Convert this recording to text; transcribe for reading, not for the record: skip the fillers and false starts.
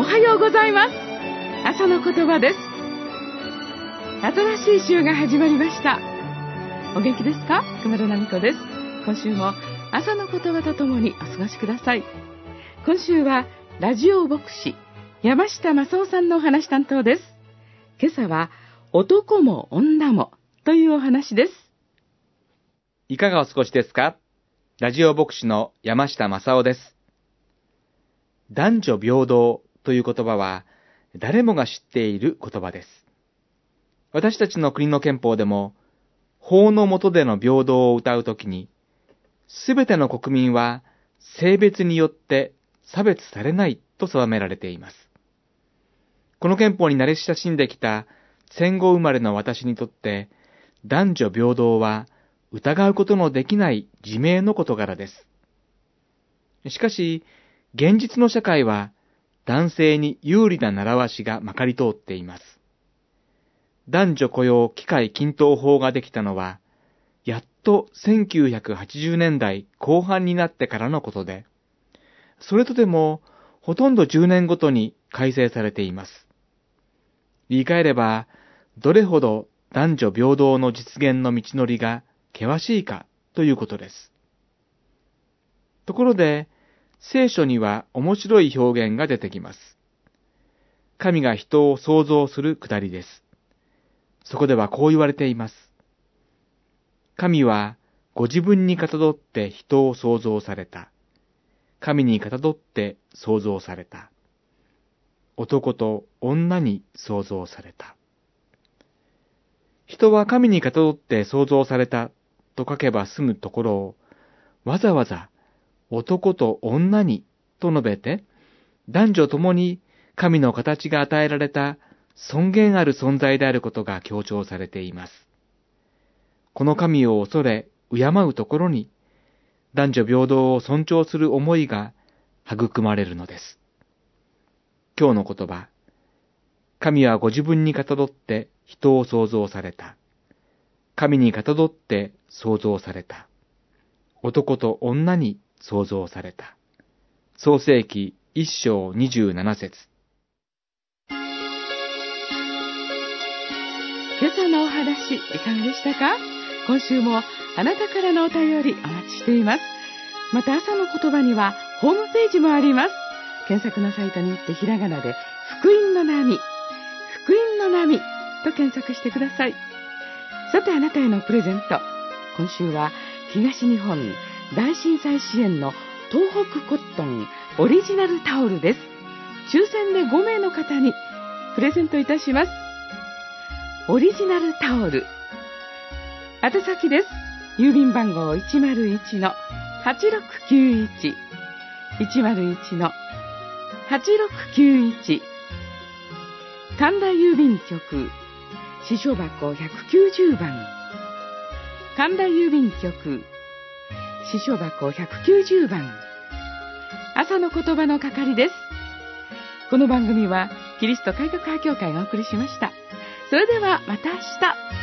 はようございます。朝の言葉です。新しい週が始まりました。お元気ですか？熊田奈美子です。今週も朝の言葉とともにお過ごしください。今週はラジオ牧師山下正夫さんのお話担当です。今朝は男も女もというお話です。 いかがお過ごしですか？ラジオ牧師の山下正夫です。男女平等という言葉は誰もが知っている言葉です。私たちの国の憲法でも法の下での平等を謳うときに、すべての国民は性別によって差別されないと定められています。この憲法に慣れ親しんできた戦後生まれの私にとって、男女平等は疑うことのできない自明の事柄です。しかし、現実の社会は男性に有利な習わしがまかり通っています。男女雇用機会均等法ができたのは、やっと1980年代後半になってからのことで、それとでもほとんど10年ごとに改正されています。言い換えれば、どれほど男女平等の実現の道のりが険しいかということです。ところで、聖書には面白い表現が出てきます。神が人を創造するくだりです。そこではこう言われています。神はご自分にかたどって人を創造された。神にかたどって創造された。男と女に創造された。人は神にかたどって創造されたと書けば済むところを、わざわざ男と女にと述べて、男女ともに神の形が与えられた尊厳ある存在であることが強調されています。この神を恐れ、敬うところに、男女平等を尊重する思いが育まれるのです。今日の言葉、神はご自分にかたどって人を創造された。神にかたどって創造された。男と女に創造された。創世記1章27節。 今朝のお話いかがでしたか？今週もあなたからのお便りお待ちしています。また朝の言葉にはホームページもあります。検索のサイトに行ってひらがなで福音の波、福音の波と検索してください。さてあなたへのプレゼント。今週は東日本大震災支援の東北コットンオリジナルタオルです。抽選で5名の方にプレゼントいたします。オリジナルタオル。宛先です。郵便番号 101-8691 101-8691 神田郵便局支所箱190番、神田郵便局支所箱190番、朝の言葉の係です。この番組はキリスト改革派教会がお送りしました。それではまた明日。